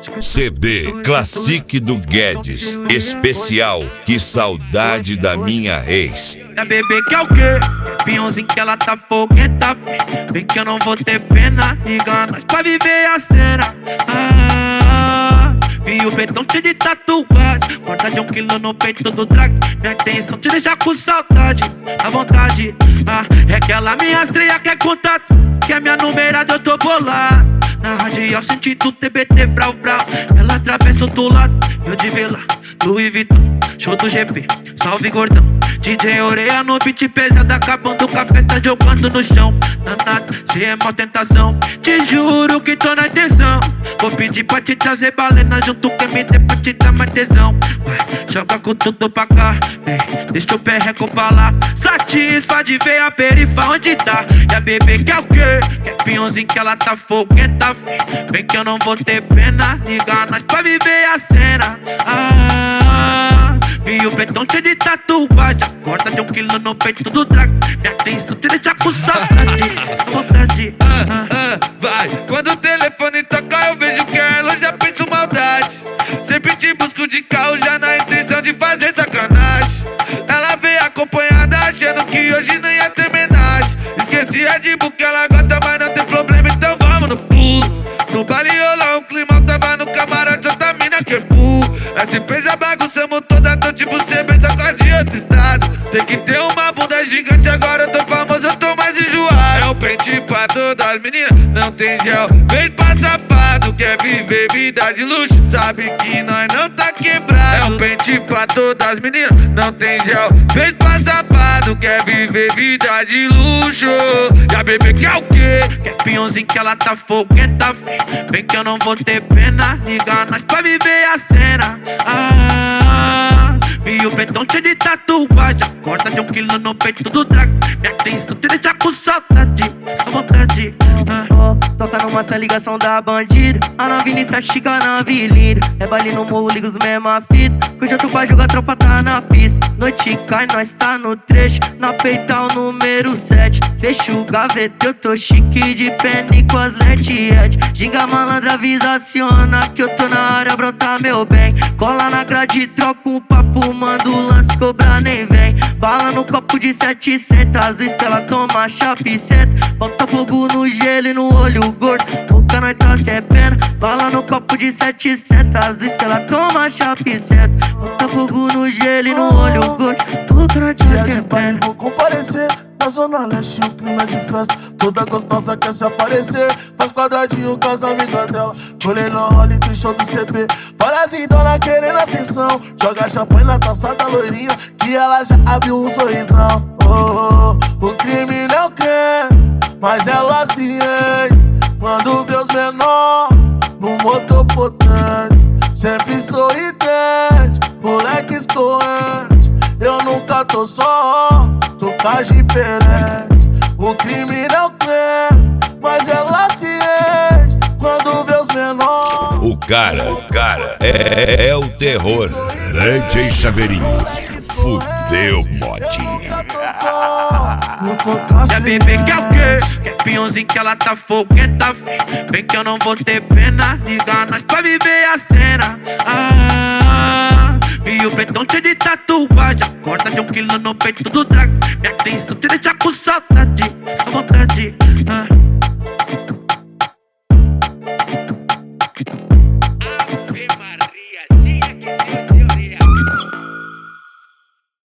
CD Classic do Guedes, especial Que Saudade da Minha Ex. A bebê quer o quê? Pinhãozinho que ela tá fogueta. Vem que eu não vou ter pena. Liga nós pra viver a cena. Vi o betão cheio de tatuagem. Guarda de 1 quilo no peito do drag. Minha intenção te deixar com saudade. À vontade. É aquela minha estreia que é contato. Que é minha numerada, eu tô bolado. Na radial senti tudo TBT, vrau, vrau. Ela atravessa outro lado, eu de vela. Louis Vuitton, show do GP, salve gordão. DJ Oreia no beat pesado, acabando com a festa, jogando no chão. Danado, cê é mó tentação. Te juro que tô na intenção. Vou pedir pra te trazer balena junto com MD pra te dar mais tesão. Vai, joga com tudo pra cá, vem, deixa o perreco pra lá. Satisfa de ver a perifa onde tá. E a bebê quer o quê? Quer pinhãozinho que ela tá fogueta. Vem que eu não vou ter pena. Liga nós pra viver a cena. Vi o betão cheio de tatuagem. Guarda de 1 quilo no peito do drag. Minha atenção te deixa com saudade. À vontade. Vai, quando o telefone toca eu vejo que ela já pensa maldade. Sempre te busco de carro já na intenção de fazer sacanagem. Ela veio acompanhada achando que hoje não ia ter homenagem. Esqueci a de que ela gosta, mas não tem problema, então vamos no pulo. No baile rolou um climão, tava no camarote, outra mina que pulo. SP já bagunçamos toda, tô tipo cê bem sacode de outro estado. Tem que ter uma bunda gigante, agora eu tô famoso, eu tô mais enjoado. É um pente pra todas as meninas, não tem gel. Vem pra safado, quer viver vida de luxo, sabe que nós não tá quebrado. É um pente pra todas as meninas, não tem gel. Vem pra safado, quer viver vida de luxo. E a bebê quer o quê? Quer pinhãozinho que ela tá fogueta. Vem que eu não vou ter pena. Liga nós pra viver a cena. Vi o betão cheio de tatuagem. Guarda de 1 quilo no peito do drag. Minha atenção te deixa com saudade. À vontade. Toca numa sem ligação da bandida. A nave inicia chica na avenida. É baile no morro, liga os mesma fita. Que hoje eu tô pra jogar, a tropa tá na pista. Noite cai, nós tá no trecho. Na peita o número 7. Fecha o gaveta, eu tô chique de penny com as letiette. Ginga malandra, avisa, aciona que eu tô na área, brota meu bem. Cola na grade, troca um papo, manda o lance, cobra nem vem. Bala no copo de 700, às vezes que ela toma chape senta. Bota fogo no gelo e no olho gordo, nunca nós tá sem pena. Bala no copo de 700, às vezes que ela toma chape senta. Bota fogo no gelo e no olho gordo, nunca nós tá sem pena. Vou comparecer na zona leste, um clima de festa. Toda gostosa quer se aparecer. Faz quadradinho com as amigas dela. Colei no role, tem show do CP. Parasitona querendo atenção. Joga champanhe na taça da loirinha, que ela já abriu um sorrisão. O crime não quer, mas ela se rende quando vê os menor no motor potente. Sempre sorridente, moleque escorrente. Eu nunca tô só, tô com as diferentes. O crime não crê, mas ela se rende quando vê os menor. O cara é o terror. DJ Chaveirinho, fudeu, modinha. E a bebê quer o quê? Quer pinhãozinho que ela tá fogueta. Vem que eu não vou ter pena. Liga nós pra viver a cena. Vi o betão cheio de tatuagem. Guarda de 1 quilo no peito do drag. Minha atenção te deixa com saudade.